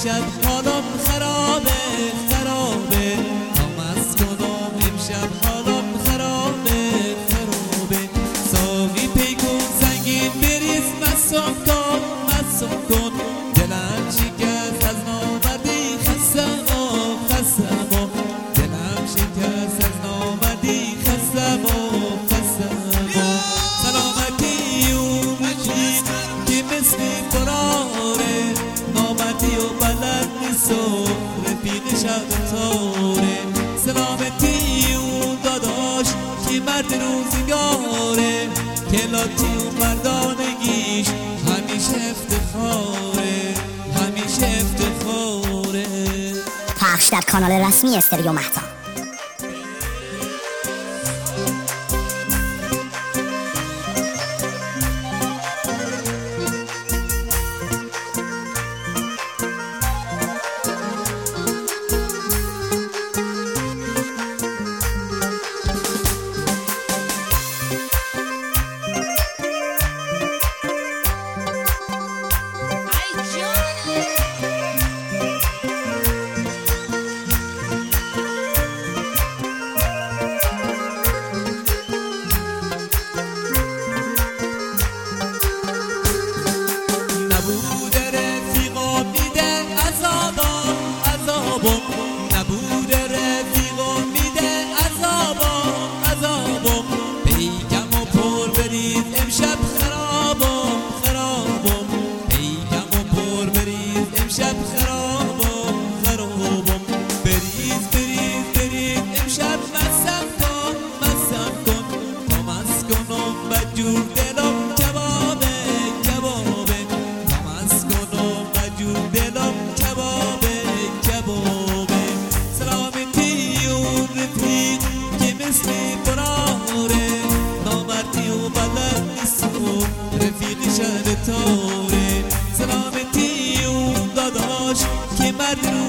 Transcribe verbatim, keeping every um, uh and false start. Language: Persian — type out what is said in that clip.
امشب حالم خرابه خرابه نامست کنم امشب حالم خرابه خرابه ساقی پیکون سنگین بریز مستم کن مستم کن دلم شکست از نامردی خستم و خستم و دلم شکست از نامردی خستم و خستم و سلامتی اون مجید که مثل قراره نامردی و بلد نیست و رفیق شب تاره سلامتی اون داداش که مرد روزگاره که لاتی اون مردانگیش همیشه افتخاره همیشه افتخاره. پخش در کانال رسمی استریو مهتا. نبود رفیقا میده عذابم عذابم پیکم و پر بریز امشب خرابم خرابم پیکم و پر بریز امشب خرابم خرابم بریز بریز بریز امشب مستم کن مستم کن تا مست کنم بدجور دلم کبابه کبابه تا مست کنم بدجور دلم کبابه کبابه سلامتی اون رفیق که مثل قراره نامردی و بلد نیست و رفیق شهر تاره سلامتی اون داداش که مرد